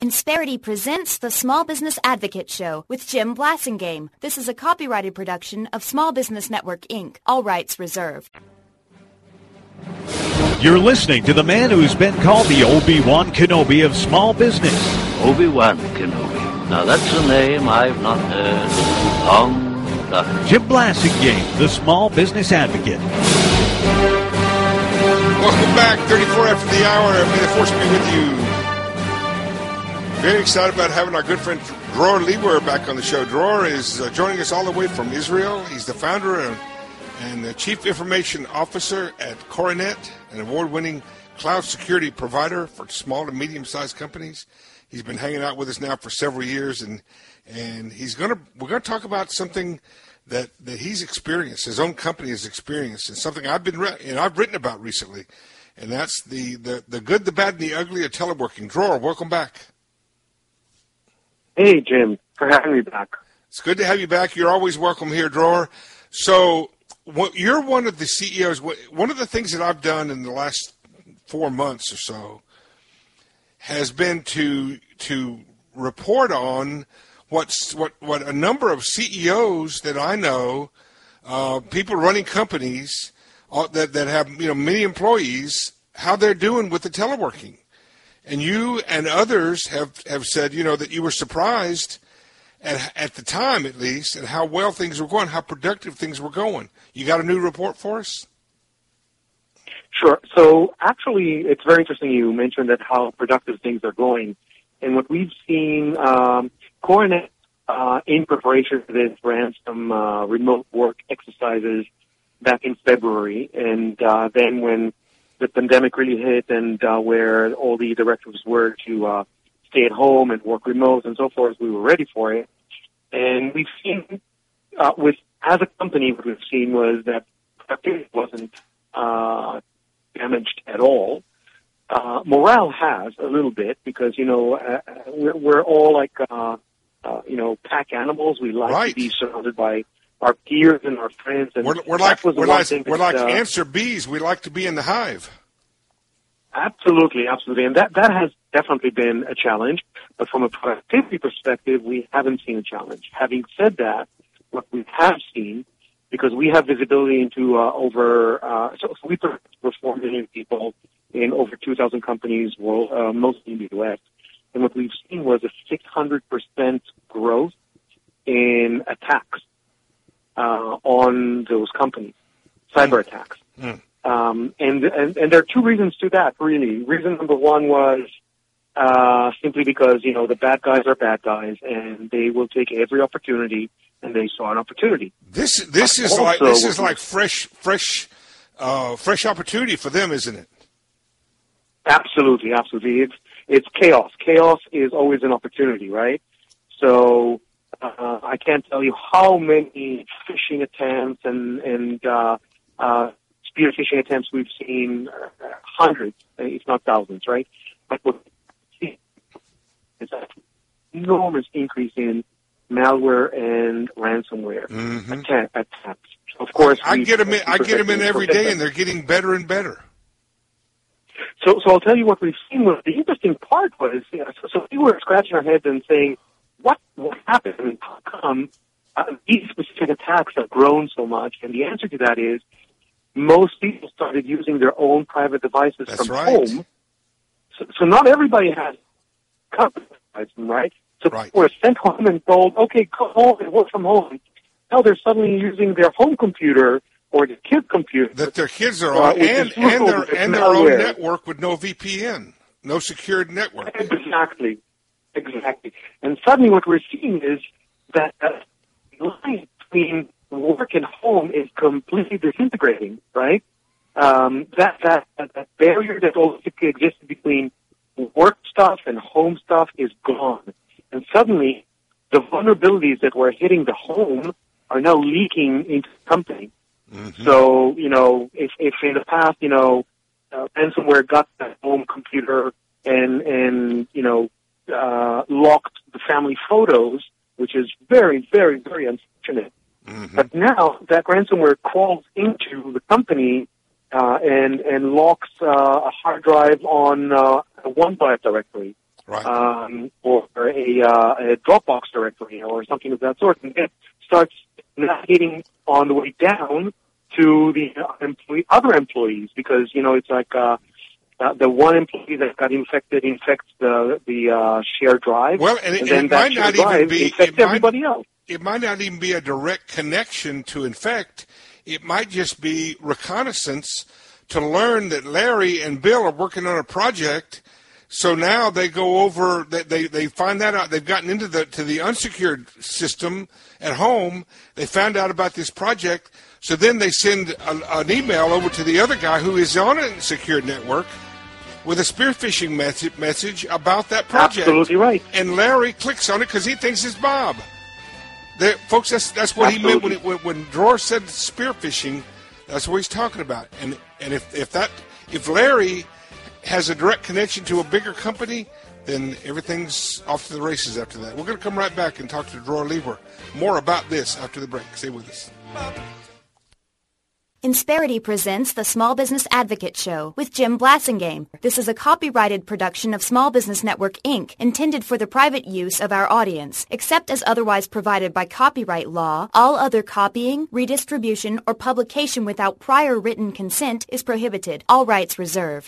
Insperity presents the Small Business Advocate Show with Jim Blasingame. This is a copyrighted production of Small Business Network, Inc., all rights reserved. You're listening to the man who's been called the Obi-Wan Kenobi of small business. Obi-Wan Kenobi. Now that's a name I've not heard in a long time. Jim Blasingame, the Small Business Advocate. Welcome back, 34 after the hour. May the force be with you. Very excited about having our good friend Dror Lewer back on the show. Dror is joining us all the way from Israel. He's the founder and the Chief Information Officer at Coronet, an award-winning cloud security provider for small and medium-sized companies. He's been hanging out with us now for several years, and we're gonna talk about something that he's experienced, his own company has experienced, and something I've written about recently, and that's the good, the bad, and the ugly of teleworking. Dror, welcome back. Hey, Jim, for having me back. It's good to have you back. You're always welcome here, Dror. So you're one of the CEOs. One of the things that I've done in the last 4 months or so has been to report on what a number of CEOs that I know, people running companies that have many employees, how they're doing with the teleworking. And you and others have said, that you were surprised at the time, at least, at how well things were going, how productive things were going. You got a new report for us? Sure. So actually, it's very interesting you mentioned that how productive things are going. And what we've seen, Coronet, in preparation for this, ran some remote work exercises back in February. And then when the pandemic really hit and where all the directives were to stay at home and work remote and so forth, we were ready for it. And we've seen, as a company, what we've seen was that productivity wasn't damaged at all. Morale has a little bit because, we're all like, pack animals. We like to be surrounded by our peers and our friends, and we're like ants or bees. We like to be in the hive. Absolutely, and that has definitely been a challenge. But from a productivity perspective, we haven't seen a challenge. Having said that, what we have seen, because we have visibility into so we perform 4 million people in over 2,000 companies, mostly in the U.S. And what we've seen was a 600% growth in attacks on those companies, cyber attacks. And there are two reasons to that, really. Reason number one was simply because, the bad guys are bad guys, and they will take every opportunity, and they saw an opportunity. This is like fresh opportunity for them, isn't it? Absolutely. It's chaos. Chaos is always an opportunity, right? So I can't tell you how many phishing attempts and spear phishing attempts we've seen, hundreds, if not thousands, right? But what we see is an enormous increase in malware and ransomware attacks. Of course, I get them in every day, and they're getting better and better. So I'll tell you what we've seen. The interesting part was, so we were scratching our heads and saying, what happened? I mean, how come these specific attacks have grown so much? And the answer to that is most people started using their own private devices from home. So not everybody has company devices, right? So people were sent home and told, okay, go home and work from home. Now they're suddenly using their home computer or the kid's computer that their kids are on, and their own network with no VPN, no secured network. Exactly. And suddenly what we're seeing is that the line between work and home is completely disintegrating, right? That barrier that always existed between work stuff and home stuff is gone. And suddenly the vulnerabilities that were hitting the home are now leaking into the company. Mm-hmm. So, if in the past, ransomware got the home computer and locked the family photos, which is very, very, very unfortunate. Mm-hmm. But now that ransomware crawls into the company and locks a hard drive on a OneDrive directory. right. or a Dropbox directory or something of that sort, and then starts navigating on the way down to the other employees, because it's like the one employee that got infected infects the shared drive. Well, and then it that might not shared even drive be infects everybody else. It might not even be a direct connection to infect. It might just be reconnaissance to learn that Larry and Bill are working on a project. So now they go over, they find that out. They've gotten into the unsecured system at home. They found out about this project. So then they send an email over to the other guy who is on a secured network with a spear phishing message about that project. Absolutely right. And Larry clicks on it because he thinks it's Bob. Folks, that's what Absolutely. he meant when Dror said spear phishing. That's what he's talking about. And if Larry has a direct connection to a bigger company, then everything's off to the races after that. We're going to come right back and talk to Dror Lieber more about this after the break. Stay with us. Insperity presents the Small Business Advocate Show with Jim Blasingame. This is a copyrighted production of Small Business Network, Inc., intended for the private use of our audience. Except as otherwise provided by copyright law, all other copying, redistribution, or publication without prior written consent is prohibited. All rights reserved.